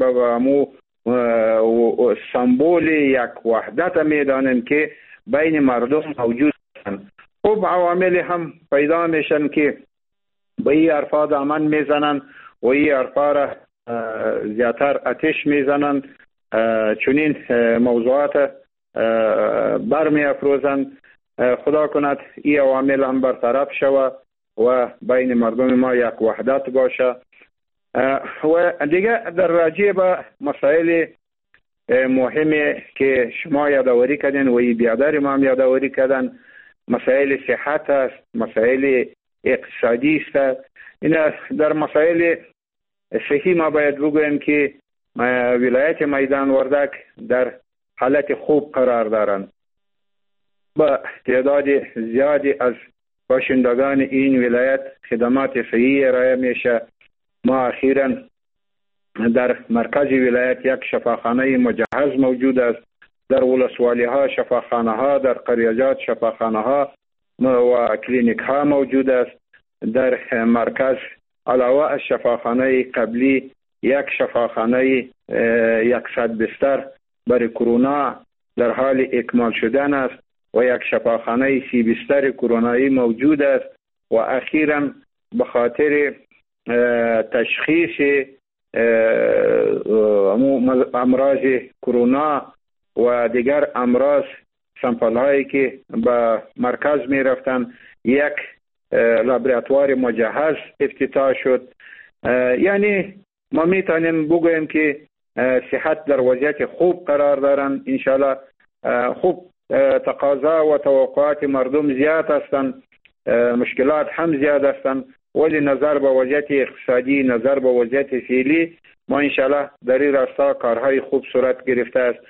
سمبول یک وحدت میدانیم که بین مردم موجود هستند. خب عوامل هم پیدا میشن که به این حرفا دامن میزنن و این حرفا را زیادتر آتش میزنن، چنین موضوعات برمی افروزند. خدا کند این عوامل هم برطرف شود و بین مردم ما یک وحدت باشه. و دیگه در راجع به مسائل مهمی که شما یادآوری کردین و این بیادر ما هم یادآوری کردن، مسائل صحت است، مسائل اقتصادی است. این در مسائل صحی ما باید بگویم که ولایت میدان وردک در حالت خوب قرار دارند. با تعداد زیادی از باشندگان این ولایت خدمات صحی ارائه میشه. ما اخیراً در مرکز ولایت یک شفاخانه مجهز موجود است. در ولسوالی ها شفاخانه ها، در قریجات شفاخانه ها و کلینیک ها موجود است. در مرکز علاوه از شفاخانه قبلی یک شفاخانه 100 بستر برای کرونا در حال اکمال شدن است و یک شفاخانه 30 بستر کرونایی موجود است. و اخیراً به خاطر تشخیص امراض کرونا و دیگر امراض سامپل هایی که به مرکز می رفتن یک لابراتوار مجهز افتتاح شد. یعنی ما می توانیم بگوییم که صحت در وضعیت خوب قرار دارند. انشالله خوب تقاضا و توقعات مردم زیاد هستند، مشکلات هم زیاد هستند، ولی نظر به وضعیت اقتصادی، نظر به وضعیت فعلی ما انشالله در این راستا کارهای خوب صورت گرفته است.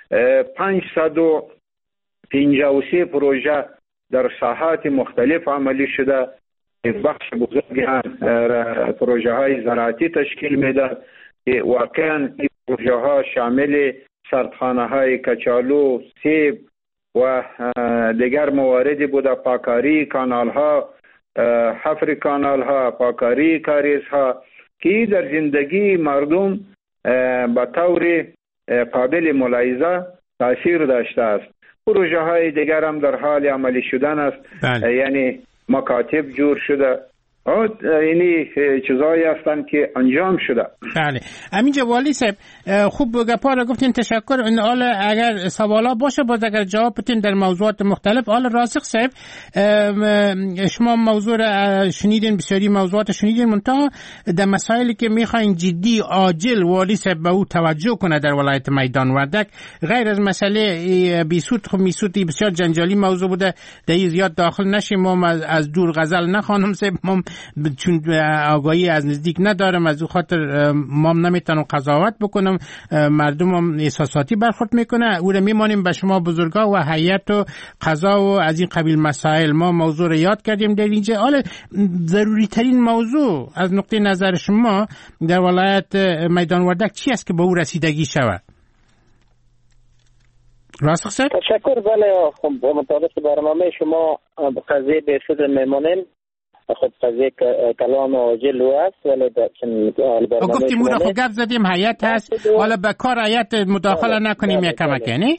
553 پروژه در ساحات مختلف عملی شده. بخش بزرگی پروژه های زراعتی تشکیل میده که واقعا این پروژه ها شامل سردخانه های کچالو، سیب و دیگر مواردی بوده، پاکاری کانال ها، حفر کانال ها، پاکاری کاریز ها که در زندگی مردم به طور قابل ملاحظه تاثیر داشته است. پروژه های دیگر هم در حال عملی شدن است. یعنی مکاتب جور شده، اینی چیزایی هستند که انجام شده. بله. همینجا والی صاحب خوب گپا را گفتین، تشکر. حالا اگر سوالا باشه باز اگر جواب بدین در موضوعات مختلف. حالا راسخ صاحب شما موضوع را شنیدین، بسیاری موضوعات شنیدین، منتها در مسائلی که میخواین جدی عاجل والی صاحب به او توجه کنه در ولایت میدان وردک، غیر از مسئله بیسود، خب میسودی بسیار جنجالی موضوع بوده، در زیاد داخل نشیم. ما از دور غزل نخوانم صاحب، ما چون آگاهی از نزدیک ندارم، از او خاطر ما نمیتونم قضاوت بکنم. مردم هم احساساتی برخورد میکنه. او را میمانیم به شما بزرگا و هیئت و قضا و از این قبیل مسائل. ما موضوع را یاد کردیم در اینجا. حالا ضروری ترین موضوع از نقطه نظر شما در ولایت میدان وردک چی است که به او رسیدگی شود؟ راسخ صاحب تشکر. بله خب مطابق برنامه شما قضیه بیسود میمانیم. خب قضیه کلام عاجل است، ولی گفتیم او را خب گپ زدیم هیئت هست، حالا به کار هیئت مداخله نکنیم یک کمک یعنی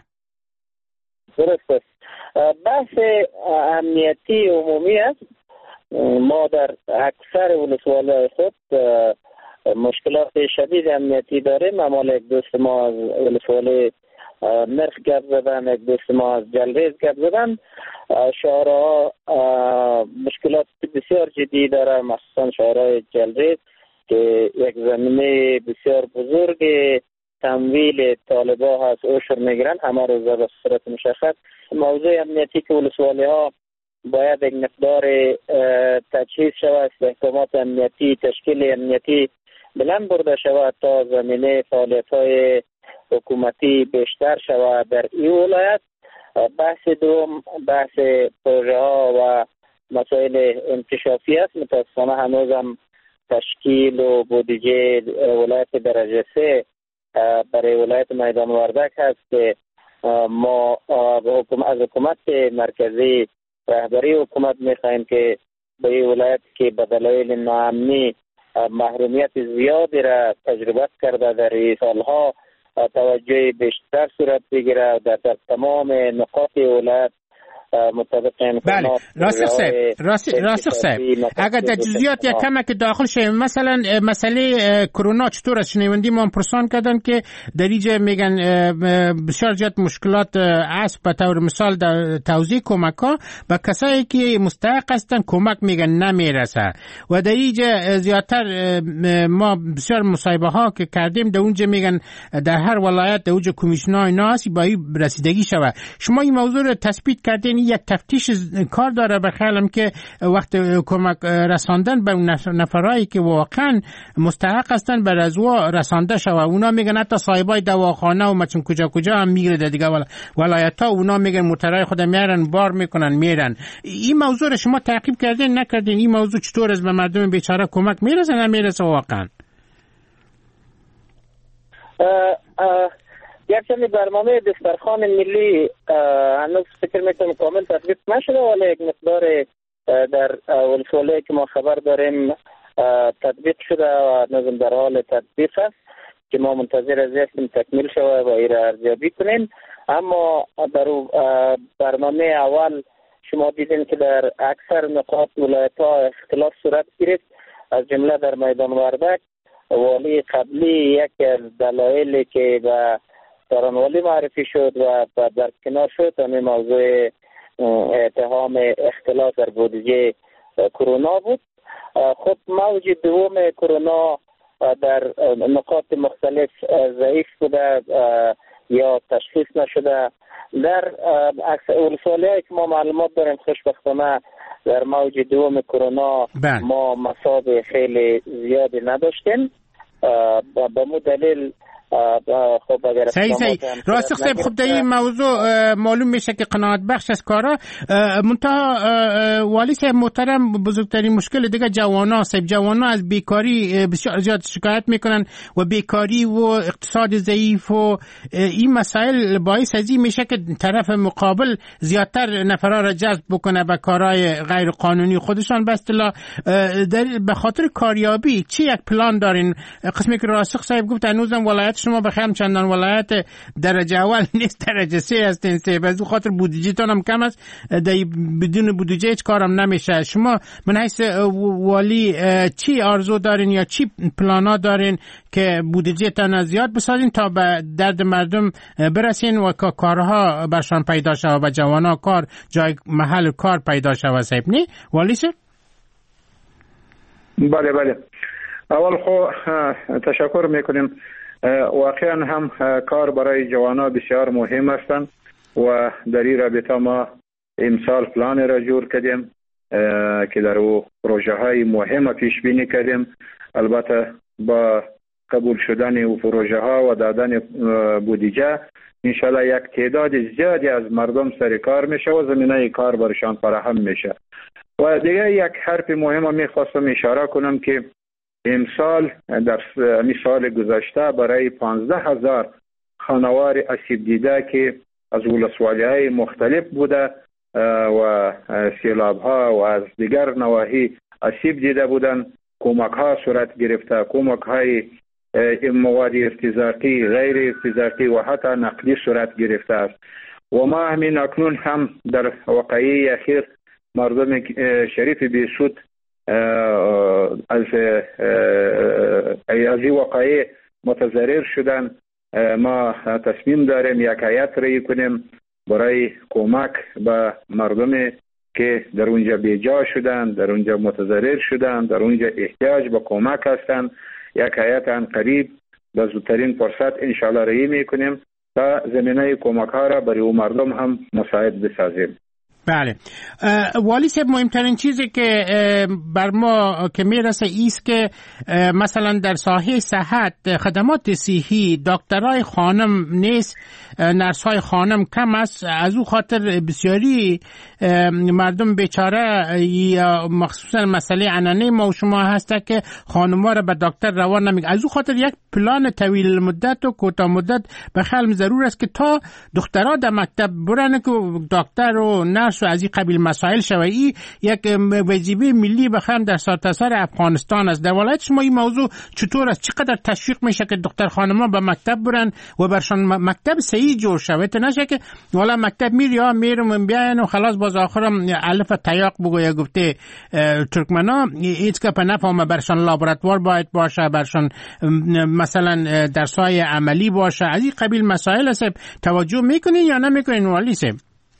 درست است. بحث امنیتی عمومی است. ما در اکثر ولسوالی خود مشکلات شدید امنیتی داریم. اما یک دوست ما از ولسوالی نرخ گپ زدن، یک دوست ما از جلریز گپ زدن. شهرها مشکلات بسیار جدی داره، مخصوصا شهرهای جلریز که یک زمینه بسیار بزرگ تمویل طالبا هست، اوشر میگیرن همه روزه به صورت مشخص. موضوع امنیتی که ولسوالی ها باید یک مقدار تجهیز شود، استحکامات امنیتی، تشکیل امنیتی بلند برده شود تا زمینه فعالیت های حکومتی بیشتر شود در این ولایت. بحث دوم بحث پروژه ها و مسائل انکشافی است. متاسفانه هنوزم تشکیل و بودجه ولایت درجه 3 برای ولایت میدان وردک هست که ما از حکومت مرکزی رهبری حکومت میخواهیم که به این ولایت که به دلایل ناامنی محرومیت زیادی را تجربه کرده در این سالها توجه بیشتر صورت بگیره در تمام نقاط ولایت مطابق بله. راسخ صاحب اگر در جزئیات یک کمک داخل شیم، مثلا مسئله کرونا چطور است؟ شنوندی ما پرسان کردن که در اینجا میگن بسیار زیاد مشکلات است، به طور مثال در توزیع کمک ها به کسایی که مستحق هستن کمک میگن نمیرسه و در اینجا زیادتر ما بسیار مصاحبه ها که کردیم در اونجا میگن در هر ولایت در اونجا کمیشنای ناسی با این رسیدگی شود. شما این موضوع رو تثبیت کردین، یک تفتیش کار داره به خیالم که وقت کمک رساندن به نفرایی که واقعا مستحق هستن بر از رسانده شود. اونا میگن حتی صاحبای دواخانه و مثلا کجا هم میگیره در دیگه ولایت ها، اونا میگن موترای خود میارن بار میکنن میرن. این موضوع رو شما تعقیب کردین نکردین؟ این موضوع چطور از به مردم بیچاره کمک میرسه نمیرسه واقعا؟ یکچنین برنامه دسترخوان ملی هنوز فکر میکنم کامل تطبیق نشده، ولی یک مقدار در ولسوالی که ما خبر داریم تطبیق شده و نظم در حال تطبیق است که ما منتظر از هستیم تکمیل شده و این را ارزیابی کنیم. اما در برنامه اول شما دیدین که در اکثر نقاط ولایت ها اختلاف صورت گرفت، از جمله در میدان وردک والی قبلی یک از دلایلی که به سرانوالی معرفی شد و در کنار شد همین موضوع اتهام اختلاف در بودجه کرونا بود. خود موج دوم کرونا در نقاط مختلف ضعیف بوده یا تشخیص نشده. در ولسوالی‌هایی که ما معلومات داریم خوشبختانه در موج دوم کرونا ما مصاب خیلی زیادی نداشتیم. به مو دلیل صحیح راسخ صاحب خب در این موضوع معلوم میشه که قناعت بخش از کارا منتها والی صاحب محترم بزرگترین مشکل دیگه جوانا از بیکاری بسیار زیاد شکایت میکنن و بیکاری و اقتصاد ضعیف و این مسائل باعث از این میشه که طرف مقابل زیادتر نفرا را جذب بکنه به کارهای غیر قانونی خودشان. به اصطلاح به خاطر کاریابی چی یک پلان دارین؟ قسمی که راسخ صاحب گفت هنوزم ولایت شما بخیر چندان ولایت درجه اول نیست، درجه 3 هستین. از خاطر بودجهتون هم کم است، بدون بودجه هیچ کارم نمیشه. شما من حیث والی چی آرزو دارین یا چی پلانا دارین که بودجهتون زیاد بسازین تا به درد مردم برسین و کارها برشان پیدا شود و جوانا کار جای محل کار پیدا شود؟ صاحب نی والی سر؟ بله اول خو تشکر میکنیم. واقعا هم کار برای جوانان بسیار مهم هستند و در این رابطه ما امسال پلان را جور کردیم که در او پروژه های مهم پیش بینی کردیم. البته با قبول شدن او پروژه ها و دادن بودجه انشالله یک تعداد زیادی از مردم سر کار میشه و زمینه کار برشان فراهم میشه. و دیگه یک حرف مهم میخواستم اشاره کنم که امسال در سال گذشته برای 15,000 خانوار آسیب دیده که از ولسوالی‌های مختلف بوده و سیلاب‌ها و از دیگر نواحی آسیب دیده بودند کمک‌ها صورت گرفته، کمک‌های مواد ارتزاقی، غیر ارتزاقی و حتی نقدی صورت گرفته است. و ما همین اکنون هم در واقعه اخیر مردم شریف بیسود از این واقعه متضرر شدن، ما تصمیم داریم یک هیئت رای کنیم برای کمک به مردم که در اونجا بیجا شدن، در اونجا متضرر شدن، در اونجا احتیاج به کمک هستند. یک هیئت ان قریب به زودترین فرصت انشاءالله رای میکنیم تا زمینه کمک ها را برای مردم هم مساعد بسازیم. بله والی صاحب، مهمترین چیزی که بر ما که میرسه ایست که مثلا در ساحه صحت خدمات صحی دکترای خانم نیست، نرس‌های خانم کم است. از او خاطر بسیاری مردم بیچاره یا مخصوصا مسئله عنعنه ما و شما هسته که خانم‌ها را به دکتر روان نمیکنه. از او خاطر یک پلان طویل مدت و کوتاه مدت به خلم ضرور است که تا دخترها در مکتب برن که دکتر و نرس و از این قبیل مسائل شوی یک وظیفه ملی بخوام در سرتاسر افغانستان است. در ولایت شما این موضوع چطور است؟ چقدر تشویق میشه که دختر خانم‌ها به مکتب برن و برشان مکتب صحیح جور شود، نشه که والا مکتب میرم بیاین و خلاص باز آخرم الف تیاق بگویا گفته ترکمنا هیچ که نفهمه برشان لابراتوار باید باشه، برشان مثلا درس‌های عملی باشه. از این قبیل مسائل است توجه میکنین یا نمیکنین والی صاحب؟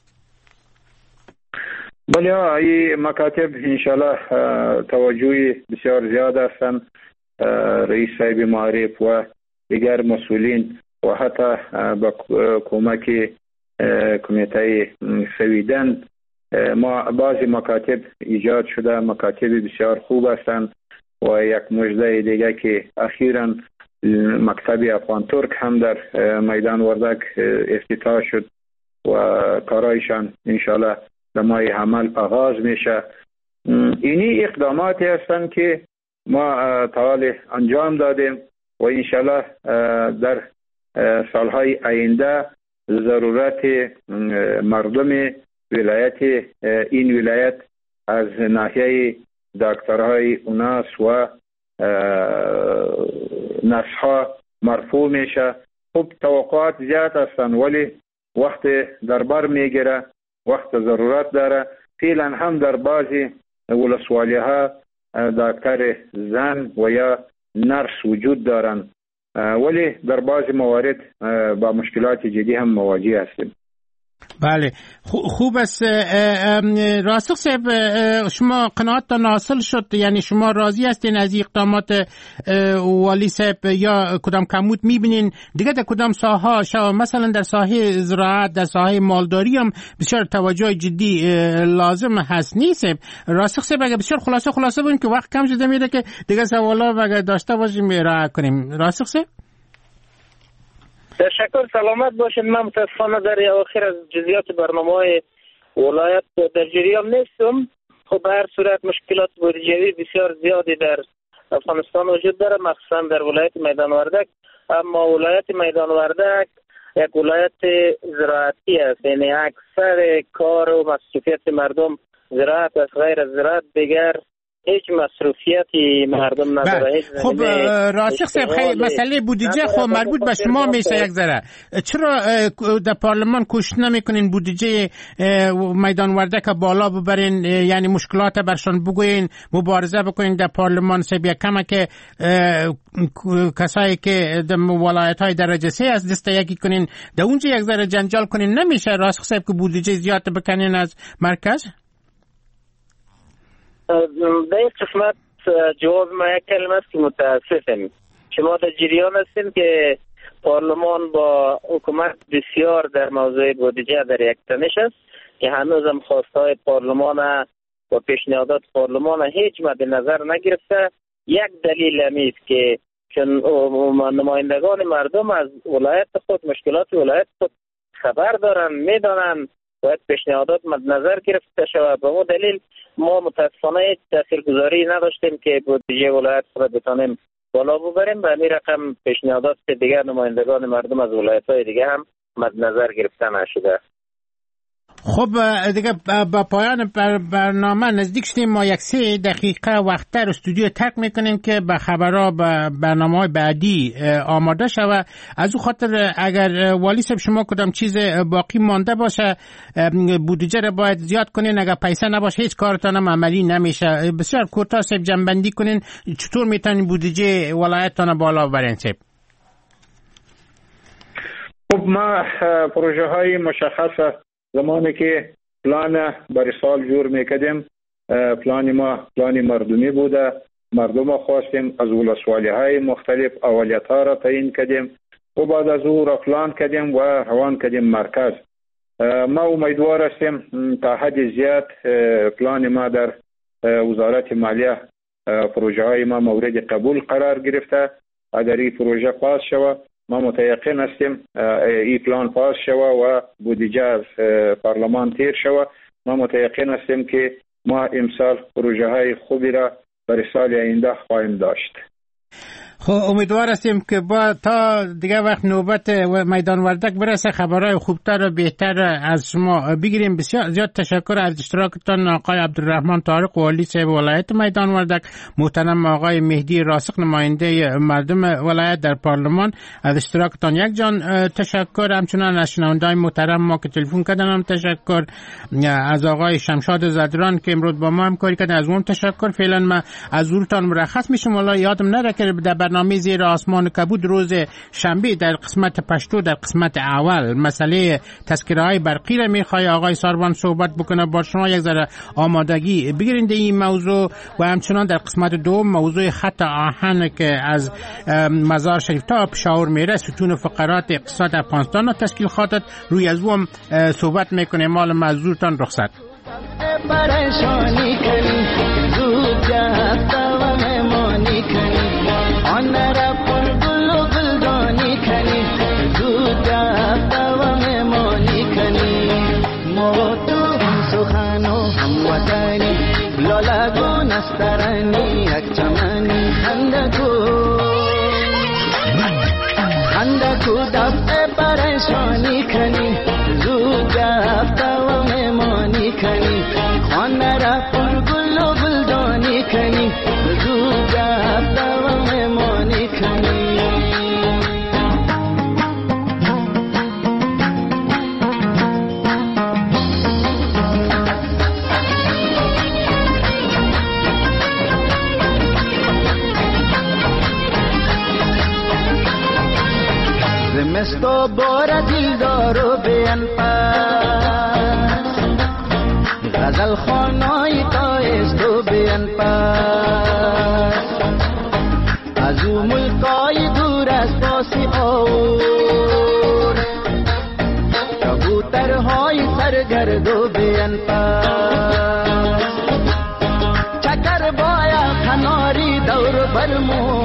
بله، این مکاتب انشالله توجه بسیار زیاد هستند. رئیس صاحب معارف و دیگر مسئولین و حتی با کمک کمیته سویدن ما بعضی مکاتب ایجاد شده، مکاتب بسیار خوب هستند و یک مژده دیگه که اخیراً مکتب افغان ترک هم در میدان وردک افتتاح شد و کارایشان انشالله در ماه عمل آغاز میشه. اینی اقداماتی هستند که ما طوال انجام دادیم و انشالله در سالهای آینده ضرورت مردم ولایت این ولایت از ناحیه دکترهای اوناس و نرس‌ها مرفوع میشه. خب توقعات زیاد هستند ولی وقت دربار میگیره، وقت ضرورت داره. فعلا هم در بعضی ولسوالی‌ها دکتر زن و یا نرس وجود دارند ولی در بعضی موارد با مشکلات جدی هم مواجه هستیم. بله خوب است. راسخ صاحب، شما قناعتتان حاصل شد؟ یعنی شما راضی هستین از اقدامات والی صاحب یا کدام کمبود میبینین دیگه در کدام ساحه مثلا در ساحه زراعت، در ساحه مالداری هم بسیار توجه جدی لازم هست نیست؟ راسخ صاحب اگه بسیار خلاصه بودین که وقت کم شده میره که دیگه سوالا اگه داشته باشیم ارائه کنیم. راسخ صاحب تشکر، سلامت باشین. من متاسفانه در اواخر از جزئیات برنامه‌های ولایت در جریان نیستم. خب به هر صورت مشکلات بودجه‌ای بسیار زیادی در افغانستان وجود داره، مخصوصا در ولایت میدان وردک. اما ولایت میدان وردک یک ولایت زراعتی است، یعنی اکثر کار و مصروفیت مردم زراعت است. غیر از زراعت دیگر هیچ مصروفیتی مردم نداره. خب راسخ صاحب، خیلی مسئله بودجه خب مربوط به شما میشه یک ذره. چرا در پارلمان کوشش نمیکنین بودجه میدان وردک بالا ببرین، یعنی مشکلات برشان بگوین، مبارزه بکنین در پارلمان سبیه کمه که کسایی که در ولایت‌های درجه 3 از دست یکی کنین در اونجا یک ذره جنجال کنین؟ نمیشه راسخ صاحب که بودجه زیاد بکنین از مرکز؟ در این قسمت جواب ما یک کلمه است که متاسفم. شما در جریان هستیم که پارلمان با حکومت بسیار در موضوع بودجه در یک تنش است که هنوز هم خواستهای پارلمان و پیشنهادات پارلمان هیچ مد نظر نگرفته. یک دلیل همیست که چون نمایندگان مردم از ولایت خود، مشکلات ولایت خود خبر دارن، میدانن، باید پیشنهادات مد نظر گرفته شود. به اون دلیل ما متاسفانه هیچ تاثیرگذاری نداشتیم که بودجه ولایت خود بتانیم بالا ببریم. به همین رقم پیشنهادات دیگر نمایندگان مردم از ولایت‌های دیگه هم مد نظر گرفته نشده. خب دیگه با پایان برنامه نزدیک شدیم. ما 3 دقیقه وقتتر استودیو ترک میکنیم که به خبرها به برنامه‌های بعدی آماده شود. از او خاطر اگر والی صاحب شما کدام چیز باقی مانده باشه، بودجه را باید زیاد کنین، اگر پیسه نباشه هیچ کارتان هم عملی نمیشه. بسیار کوتاه صاحب جنبندی کنین چطور میتونین بودجه ولایتتان بالا ببرین صاحب؟ خب ما پروژه های مشخصه زمانی که پلان برای سال جور میکردیم، پلان ما پلان مردمی بوده. مردم خواستیم از ولسوالی های مختلف اولیت ها را تعیین کردیم و بعد از او را پلان کردیم و روان کردیم مرکز. ما امیدوار هستیم تا حد زیاد پلان ما در وزارت مالیه پروژه های ما مورد قبول قرار گرفته. اگر این پروژه پاس شود ما متیقن هستیم این پلان پاس شود و بودجه از پارلمان تیر شود، ما متیقن هستیم که ما امسال پروژه های خوبی را برای سال آینده خواهیم داشت. خب امیدوار هستیم که با تا دیگه وقت نوبت میدان وردک برسه خبرهای خوبتر و بهتر از شما بگیریم. بسیار زیاد تشکر از اشتراکتان آقای عبدالرحمن طارق والی صاحب ولایت میدان وردک، محترم آقای مهدی راسخ نماینده مردم ولایت در پارلمان. از اشتراکتان یک جان تشکر. همچنان از شنونده‌های محترم ما که تلفن کردن هم تشکر. از آقای شمشاد زدران که امروز با ما همکاری کردن از اون تشکر. فعلا ما از حضورتان مرخص میشم. والا یادم نره که در برنامه زیر آسمان کبود روز شنبه در قسمت پشتو در قسمت اول مسئله تذکره‌های برقی را میخوای آقای ساروان صحبت بکنه. با شما یک ذره آمادگی بگیرید این موضوع و همچنان در قسمت دوم موضوع خط آهن که از مزار شریف تا پشاور میره ستون فقرات اقتصاد افغانستان و تشکیل خاطر روی از اون صحبت میکنه. مال مزدورتان رخصت پریشانی کنی زود جهتا و مهمانی کنی آن را پر گل و گلدانی کنی زود جهتا و مهمانی کنی ما تو هم سخن و هم وطنی لالا نسترانی یک چمنی خندکو دفع پریشانی کنی زود جهتا و مهمانی کنی آن را پر گل و گلدانی کنی زود جهتا و مهمانی کنی زمستو بار دیلدارو بیان پاس غزل خانای تایستو بیان پاس از او ملکای دور از پاسی آور کبوترهای سرگردو بیان پاس چکر بایا کناری دور برمو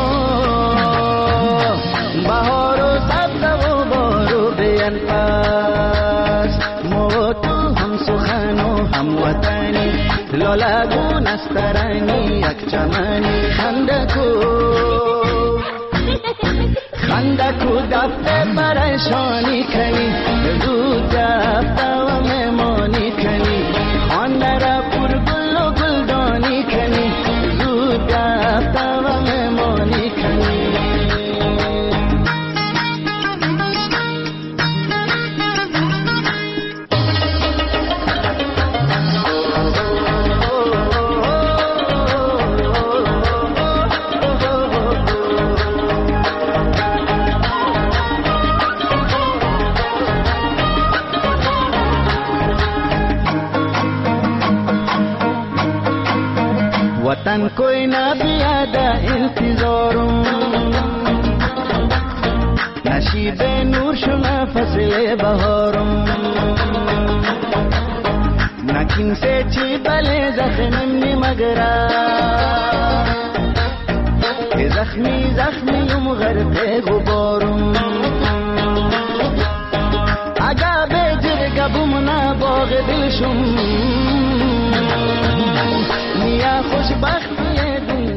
بهار و سبز و بارو بیان پاس ما تو هم سخن و هم وطنی لالا نسترانی یک چمنی خندکو دفع پریشانی کنی زود جهتا و مهمانی کنی آن را پر گل و گلدانی کنی زود جهتا و مهمانی کنی वतन कोई ना बियादा इंतजारों नशीबे नूर शुना फसले बहारों नकिन से ची बले जख्मी मगरा के जख्मी युम गरते गुबारों आगा बेजर गबुमना बाग दिल शुम